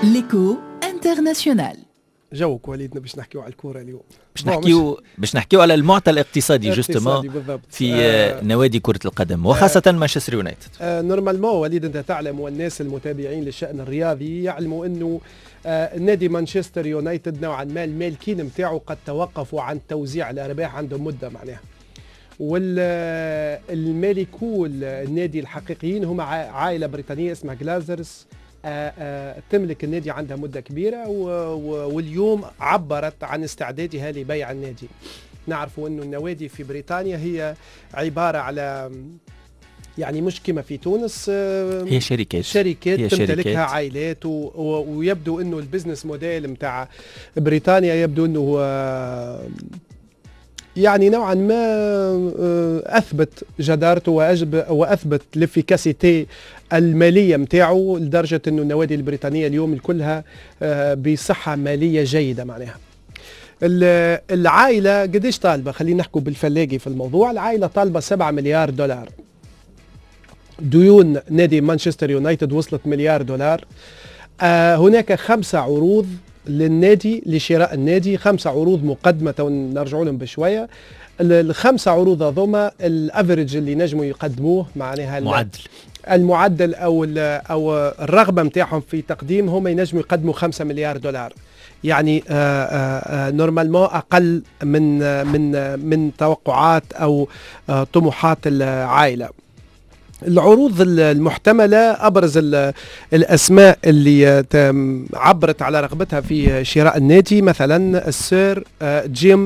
ليكو انترناسيونال. جوك وليدنا باش نحكيو على الكورة اليوم. باش نحكيو على المعطى الاقتصادي جوستومون في نوادي كرة القدم وخاصة مانشستر يونايتد. نورمالمون وليد انت تعلم والناس المتابعين للشأن الرياضي يعلموا انه نادي مانشستر يونايتد نوعا ما المالكين نتاعو قد توقفوا عن توزيع الارباح عندهم مدة معناها. والمالكو النادي الحقيقيين هم عائلة بريطانية اسمها جلازرز تملك النادي عندها مدة كبيرة واليوم عبرت عن استعدادها لبيع النادي. نعرفوا أنه النوادي في بريطانيا هي عبارة على يعني مش كما في تونس، هي شركات تمتلكها عائلات ويبدو أنه البزنس موديل متاع بريطانيا يبدو أنه يعني نوعا ما أثبت جدارته وأثبت الافيكاسيتي المالية متاعه لدرجة أنه النوادي البريطانية اليوم كلها بصحة مالية جيدة معناها. العائلة قديش طالبة؟ خلينا نحكوا بالفلاقي في الموضوع. العائلة طالبة 7 مليار دولار. ديون نادي مانشستر يونايتد وصلت مليار دولار. هناك 5 عروض للنادي لشراء النادي، 5 عروض مقدمة ونرجعوا لهم بشوية. ال5 عروض هذوما الافريج اللي نجموا يقدموه معناها المعدل او الرغبة متاعهم في تقديم هم ينجموا يقدموا 5 مليار دولار، يعني نورمالمون اقل من توقعات او طموحات العائلة. العروض المحتملة أبرز الأسماء اللي عبرت على رغبتها في شراء النادي مثلا السير جيم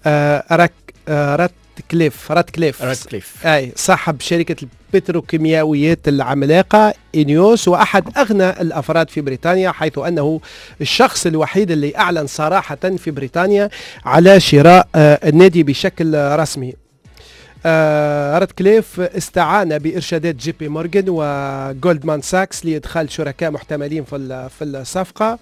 راتكليف أي صاحب شركة البتروكيماويات العملاقة إنيوس وأحد أغنى الأفراد في بريطانيا، حيث أنه الشخص الوحيد اللي أعلن صراحة في بريطانيا على شراء النادي بشكل رسمي. راتكليف استعان بإرشادات جي بي مورغان وجولدمان ساكس لإدخال شركاء محتملين في الصفقة،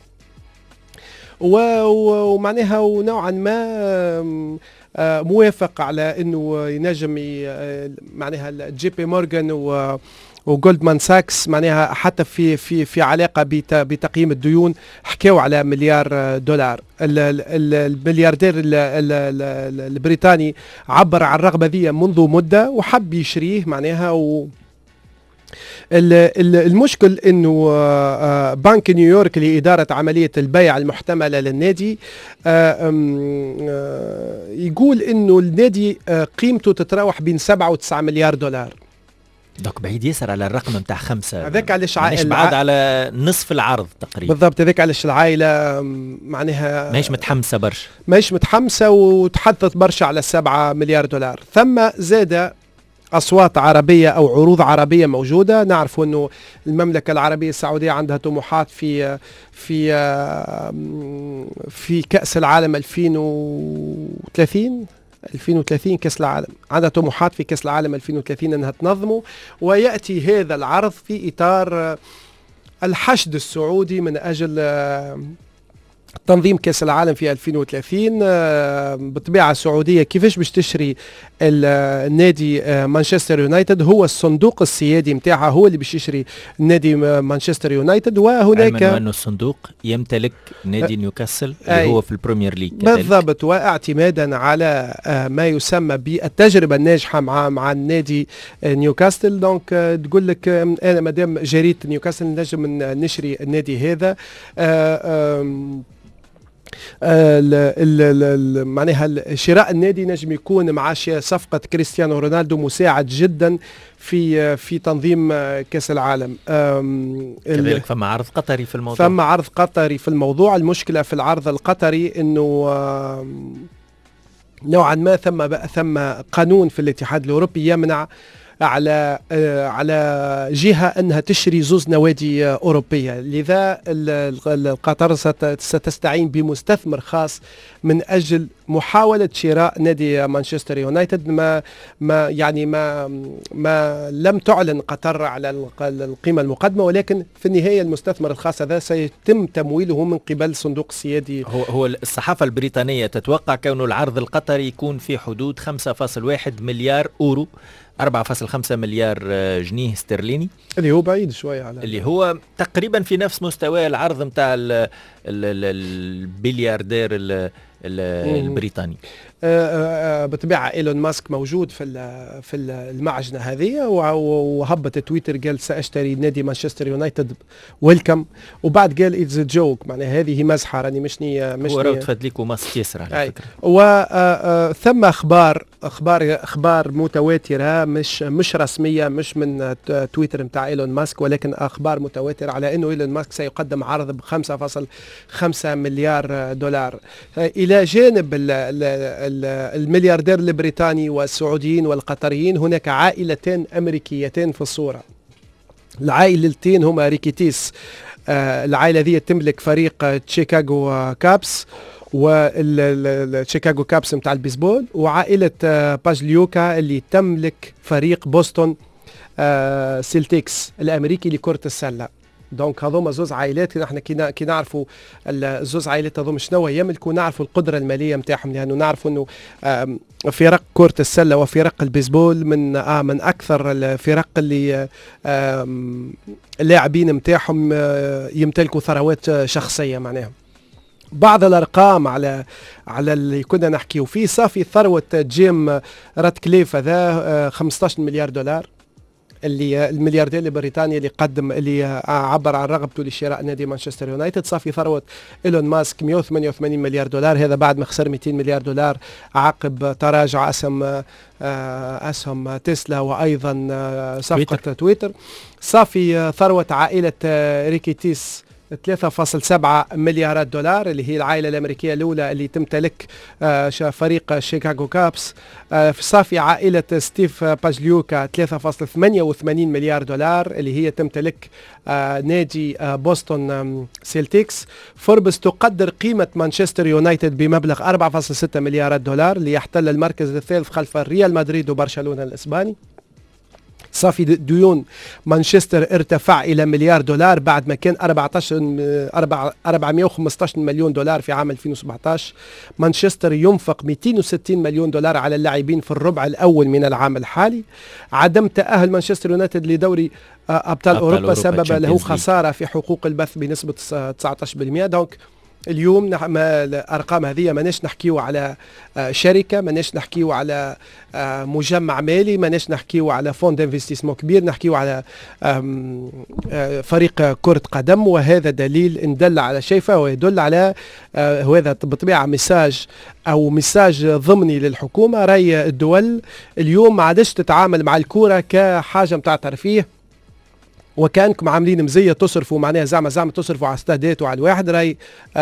ومعناها ونوعا ما موافق على أنه ينجم معناها جي بي مورغان وجولدمان ساكس معناها حتى في علاقة بتقييم الديون حكيوا على مليار دولار. الملياردير البريطاني عبر عن الرغبة ذي منذ مدة وحب يشريه معناها المشكل انه بنك نيويورك لإدارة عملية البيع المحتملة للنادي يقول انه النادي قيمته تتراوح بين 7 و9 مليار دولار. دوك بعيد ياسر على الرقم متاع 5. هذاك علاش بعد على نصف العرض تقريبا. بالضبط، هذاك علاش العائلة معناها ماهيش متحمسة برشا. ماهيش متحمسة وتحدثت برشا على 7 مليار دولار. ثم زاد أصوات عربية أو عروض عربية موجودة. نعرف أنه المملكة العربية السعودية عندها طموحات في كأس العالم 2030 كأس العالم، عندها طموحات في كأس العالم 2030 أنها تنظمه، ويأتي هذا العرض في إطار الحشد السعودي من أجل تنظيم كأس العالم في 2030. بالطبيعة السعودية كيفاش باش تشري النادي مانشستر يونايتد؟ هو الصندوق السيادي متاعها هو اللي باش يشري نادي مانشستر يونايتد. وهناك أنه الصندوق يمتلك نادي نيوكاسل اللي هو في البريمير ليج بالضبط، واعتمادا على ما يسمى بالتجربة الناجحة مع النادي نيوكاسل. دونك تقول لك أنا مادام جريت نيوكاسل نجم نشري النادي هذا. معناها شراء النادي نجم يكون مع صفقة كريستيانو رونالدو مساعد جدا في تنظيم كأس العالم. كذلك فما عرض قطري في الموضوع. المشكلة في العرض القطري انه نوعا ما ثم قانون في الاتحاد الأوروبي يمنع على جهة أنها تشري 2 نوادي أوروبية. لذا قطر ستستعين بمستثمر خاص من أجل محاولة شراء نادي مانشستر يونايتد. ما لم تعلن قطر على القيمة المقدمة، ولكن في النهاية المستثمر الخاص هذا سيتم تمويله من قبل صندوق السيادي. هو الصحافة البريطانية تتوقع كون العرض القطري يكون في حدود 5.1 مليار أورو 4.5 مليار جنيه استرليني، اللي هو بعيد شويه على اللي هو تقريبا في نفس مستوى العرض نتاع البلياردير البريطاني. بطبيعه ايلون ماسك موجود في المعجنه هذه، وهبط تويتر قال ساشتري نادي مانشستر يونايتد ويلكم، وبعد قال اتس جوك، معناها هذه مزحه راني مشني هو راهو تفادليكو ماسك ياسر على فكره. وثم اخبار متواتره مش رسميه، مش من تويتر نتاع ايلون ماسك، ولكن اخبار متواتره على انه ايلون ماسك سيقدم عرض ب 5.5 مليار دولار الى جانب الملياردير البريطاني والسعوديين والقطريين. هناك عائلتين أمريكيتين في الصورة، العائلتين هما ريكيتيس، العائلة ذي تملك فريق تشيكاغو كابس والشيكاغو كابس متاع البيسبول، وعائلة باجليوكا اللي تملك فريق بوسطن سيلتيكس الأمريكي لكرة السلة. دونك هذوما زوز عائلات، نحن كي نعرفوا الزوز عائلات هذوما شنو يملكوا، نعرفوا القدره الماليه نتاعهم، لانه نعرفوا انه فرق كره السله وفرق البيسبول من اكثر الفرق اللي اللاعبين نتاعهم يمتلكوا ثروات شخصيه. معناها بعض الارقام على اللي كنا نحكيو فيه، صافي ثروه جيم راتكليف هذا 15 مليار دولار، اللي الملياردير البريطاني اللي عبر عن رغبته لشراء نادي مانشستر يونايتد. صافي ثروة إيلون ماسك 188 مليار دولار، هذا بعد ما خسر 200 مليار دولار عقب تراجع أسهم تسلا وأيضا صفقة تويتر. صافي ثروة عائلة ريكيتيس 3.7 مليارات دولار، اللي هي العائلة الأمريكية الأولى اللي تمتلك فريق شيكاغو كابس. في صافي عائلة ستيف باجليوكا 3.88 مليار دولار، اللي هي تمتلك نادي بوسطن سيلتيكس. فوربس تقدر قيمة مانشستر يونايتد بمبلغ 4.6 مليارات دولار، ليحتل المركز الثالث خلف ريال مدريد وبرشلونة الإسباني. صافي ديون مانشستر ارتفع إلى مليار دولار بعد ما كان 415 مليون دولار في عام 2017. مانشستر ينفق 260 مليون دولار على اللاعبين في الربع الأول من العام الحالي. عدم تأهل مانشستر يونايتد لدوري أبطال أوروبا سبب له خسارة في حقوق البث بنسبة 19%. دونك اليوم الارقام هذه ماناش نحكيو على شركه، ماناش نحكيو على مجمع مالي، ماناش نحكيو على فوند انفستيسمون كبير، نحكيو على فريق كره قدم. وهذا دليل ان دل على شيء، فهو يدل على هذا بطبيعه مساج ضمني للحكومه. راي الدول اليوم ما عادش تتعامل مع الكوره كحاجه متاع ترفيه، وكانكم عاملين مزيه تصرفوا، معناها زعما تصرفوا على استادات وعلى الواحد. راي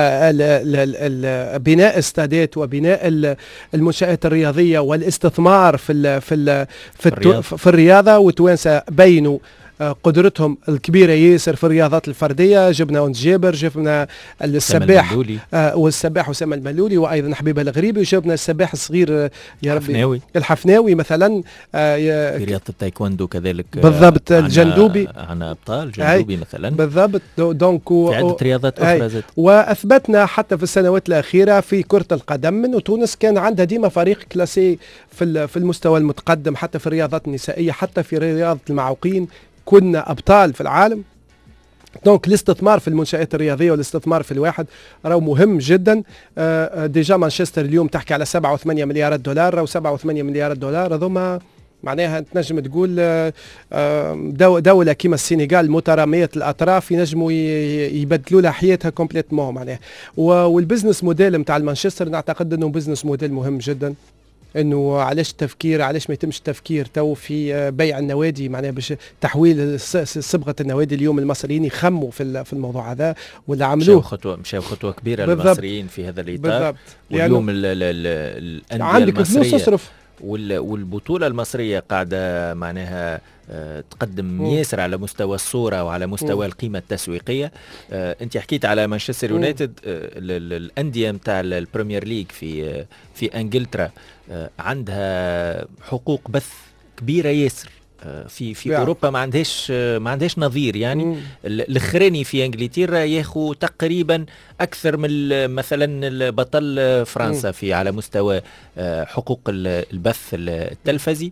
بناء استادات وبناء المنشآت الرياضيه والاستثمار في الرياضه، والتوانسه بينوا قدرتهم الكبيرة ياسر في الرياضات الفردية. جبنا أنت جابر، جبنا السباح والسباح أسامة الملولي، وأيضا حبيب الغريبي، وجبنا السباح الصغير يا ربي الحفناوي مثلا في رياضة التايكوندو كذلك بالضبط. الجندوبي عنا أبطال جندوبي مثلا بالضبط. دونك في عدة رياضات أخرى زاد. وأثبتنا حتى في السنوات الأخيرة في كرة القدم من تونس كان عندها ديما فريق كلاسي في المستوى المتقدم، حتى في الرياضات النسائية، حتى في رياضة المعوقين كنا أبطال في العالم. دونك الاستثمار في المنشآت الرياضية والاستثمار في الواحد راهو مهم جدا. ديجا مانشستر اليوم تحكي على 7.8 مليارات دولار، راهو 7.8 مليارات دولار هذوما معناها تنجم تقول دولة كيما السنغال مترامية الأطراف ينجموا يبدلوا لها حياتها كومبليتمون معناها. والبزنس موديل نتاع مانشستر نعتقد انه بزنس موديل مهم جدا. انه علاش ما يتمش التفكير تو في بيع النوادي، معناها باش تحويل صبغه النوادي. اليوم المصريين يخموا في الموضوع هذا ولا عملوه، مشاو خطوه كبيره المصريين في هذا الاطار بالضبط. واليوم الانديه عندك فلوس تصرف، والبطوله المصريه قاعده معناها تقدم ياسر على مستوى الصوره وعلى مستوى القيمه التسويقيه. انت حكيت على مانشستر يونايتد، الانديه نتاع البريمير ليج في انجلترا عندها حقوق بث كبيره ياسر. في اوروبا ما عندهاش نظير. يعني الاخراني في انجلترا ياخو تقريبا اكثر من مثلا بطل فرنسا في على مستوى حقوق البث التلفزي.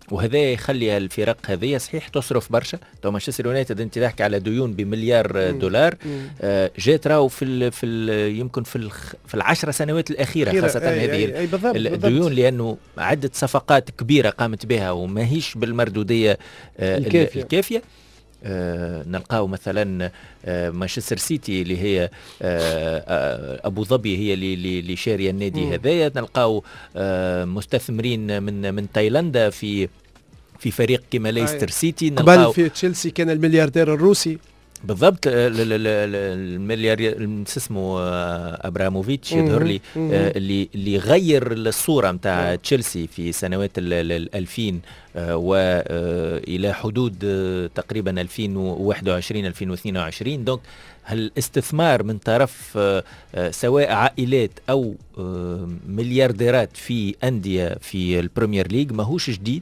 وهذا يخلي الفرق هذه صحيح تصرف برشا. تو مانشستر يونايتد انت تحكي على ديون بمليار دولار، جات راهو يمكن في العشر سنوات الاخيره خاصه هذه الديون، لانه عده صفقات كبيره قامت بها وماهيش بالمردوديه الكافيه. نلقاو مثلا مانشستر سيتي اللي هي ابو ظبي هي اللي شاريه النادي هذايا. نلقاو مستثمرين من تايلاندا في فريق كما ليستر سيتي. قبل في تشيلسي كان الملياردير الروسي بالضبط، المليار اسمه ابراموفيتش يظهر لي، اللي غير الصوره نتاع تشيلسي في سنوات 2000 والى حدود تقريبا 2021 2022. دونك هالاستثمار من طرف سواء عائلات او مليارديرات في انديه في البريمير ليج ماهوش جديد،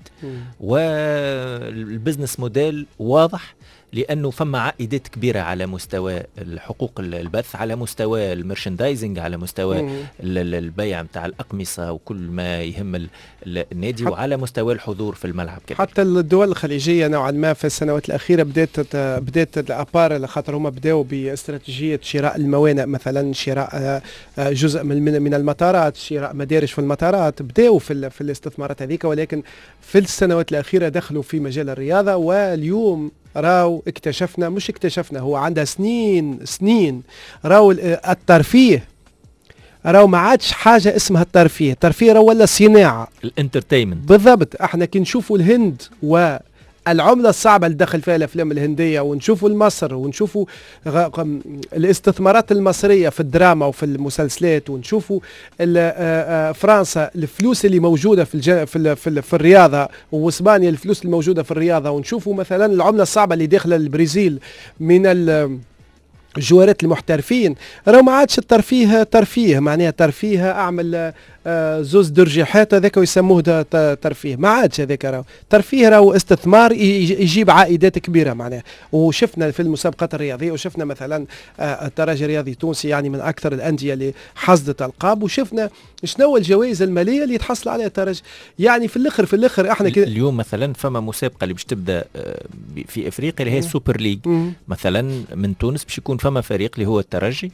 والبزنس موديل واضح، لأنه فما عائدات كبيرة على مستوى الحقوق البث، على مستوى الميرشندايزنج، على مستوى البيع متاع الأقمصة وكل ما يهم النادي، وعلى مستوى الحضور في الملعب كده. حتى الدول الخليجية نوعا ما في السنوات الأخيرة بدأت الأبار، خاطر هما بدأوا باستراتيجية شراء الموانئ مثلا، شراء جزء من المطارات، شراء مدارج في المطارات، بدأوا في الاستثمارات هذيك. ولكن في السنوات الأخيرة دخلوا في مجال الرياضة، واليوم راو اكتشفنا هو عندها سنين راو الترفيه، راو ما عادش حاجة اسمها الترفيه راو ولا صناعة الانترتينمنت بالضبط. احنا كي نشوفوا الهند والعملة الصعبة اللي دخل فيها الافلام الهندية، ونشوفوا مصر، ونشوفوا الاستثمارات المصرية في الدراما وفي المسلسلات، ونشوفوا فرنسا الفلوس اللي موجودة في الرياضة، واسبانيا الفلوس اللي موجودة في الرياضة، ونشوفوا مثلا العملة الصعبة اللي داخله البرازيل من الجوارات المحترفين. راهو ما عادش الترفيه معناها ترفيه اعمل زوز درجيحات هذاك ويسموه ترفيه، ما عادش هذاك. راهو ترفيه راهو استثمار يجيب عائدات كبيره معناها. وشفنا في المسابقات الرياضيه، وشفنا مثلا الترجي الرياضي التونسي يعني من اكثر الانديه اللي حصدت القاب، وشفنا شنو الجوائز الماليه اللي تحصل عليها الترجي. يعني في الاخر احنا اليوم مثلا فما مسابقه اللي باش تبدا في افريقيا اللي هي السوبر ليج مثلا من تونس، باش يكون فما فريق اللي هو الترجي،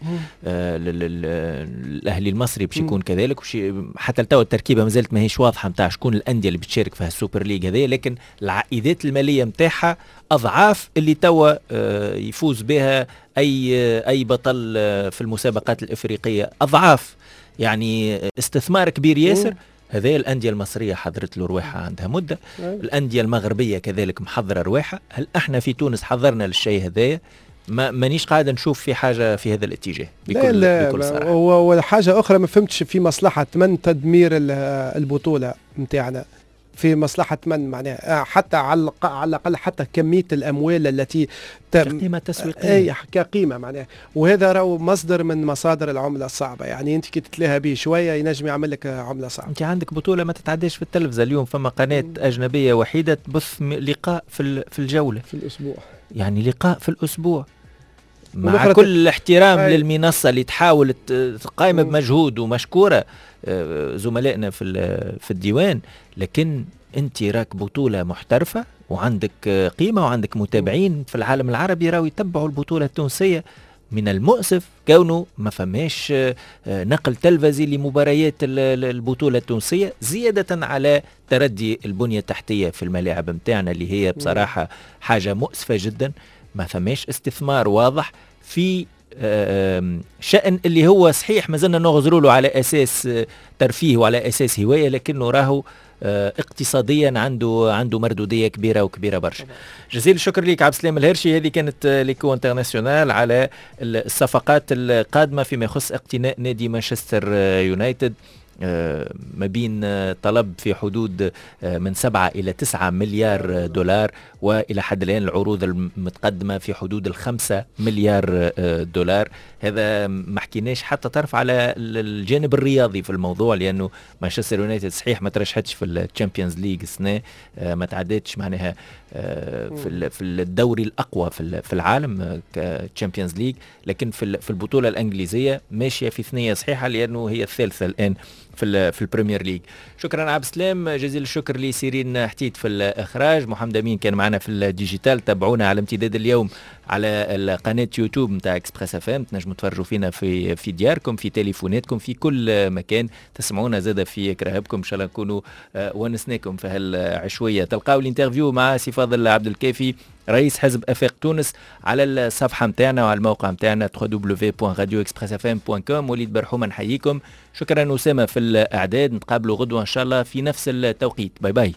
الاهلي المصري باش يكون كذلك، حتى لتو التركيبه مازالت ماهيش واضحه نتاع شكون الانديه اللي بتشارك في السوبر ليج هذه، لكن العائدات الماليه نتاعها اضعاف اللي توا يفوز بها اي بطل في المسابقات الافريقيه، اضعاف. يعني استثمار كبير ياسر. هذه الأندية المصرية حضرت له رواحها عندها مدة، الأندية المغربية كذلك محضرة رواحها. هل احنا في تونس حضرنا للشيء هذايا؟ مانيش قاعد نشوف في حاجة في هذا الاتجاه بكل صراحة. وحاجة أخرى ما فهمتش في مصلحة من تدمير البطولة متاعنا، في مصلحة من معناها، حتى على الأقل حتى كمية الأموال التي كقيمة تسويقية كقيمة معناها. وهذا راهو مصدر من مصادر العملة الصعبة. يعني أنت كي تتلاها به شوية ينجم يعمل لك عملة صعبة. أنت عندك بطولة ما تتعداش في التلفزة اليوم، فما قناة أجنبية وحيدة تبث لقاء في الجولة في الأسبوع، يعني لقاء في الأسبوع، مع كل الاحترام للمنصة اللي تحاول تقايم بمجهود ومشكورة زملائنا في الديوان، لكن انت راك بطولة محترفة وعندك قيمة وعندك متابعين في العالم العربي راهو يتبعوا البطولة التونسية. من المؤسف كونه ما فماش نقل تلفزي لمباريات البطولة التونسية، زيادة على تردي البنية التحتية في الملاعب متاعنا اللي هي بصراحة حاجة مؤسفة جدا. ما فماش استثمار واضح في شأن اللي هو صحيح ما زلنا نغزروا له على أساس ترفيه وعلى أساس هواية، لكنه راهو اقتصاديا عنده مردودية كبيرة برشا. جزيل الشكر ليك عبد السلام الهرشي. هذه كانت ليكو انترناسيونال على الصفقات القادمة فيما يخص اقتناء نادي مانشستر يونايتد، ما بين طلب في حدود من 7 إلى 9 مليار دولار، وإلى حد الآن العروض المتقدمة في حدود 5 مليار دولار. هذا ما حكيناش حتى طرف على الجانب الرياضي في الموضوع، لأنه مانشستر يونايتد صحيح ما ترشحتش في الشامبيونز ليج السنة، ما تعدتش معناها في الدوري الأقوى في العالم كشامبيونز ليج، لكن في البطولة الإنجليزية ماشية في ثنية صحيحة، لأنه هي الثالثة الآن في البريمير ليج. شكرا عبد السلام، جزيل الشكر لسيرين حتيت في الإخراج، محمد أمين كان معنا في الديجيتال. تابعونا على امتداد اليوم على القناة يوتيوب متاع اكسبريس اف ام، تنجموا تفرجوا فينا في دياركم، في تليفوناتكم، في كل مكان، تسمعونا زاده في كراهبكم. ان شاء الله نكونوا ونسناكم في هالعشويه. تلقاو الانترفيو مع سي فاضل عبد الكافي رئيس حزب افاق تونس على الصفحه نتاعنا وعلى الموقع نتاعنا www.radioexpressfm.com. وليد برحومه نحييكم. شكرا أسامة في الإعداد، نتقابلوا غدوة إن شاء الله في نفس التوقيت. باي باي.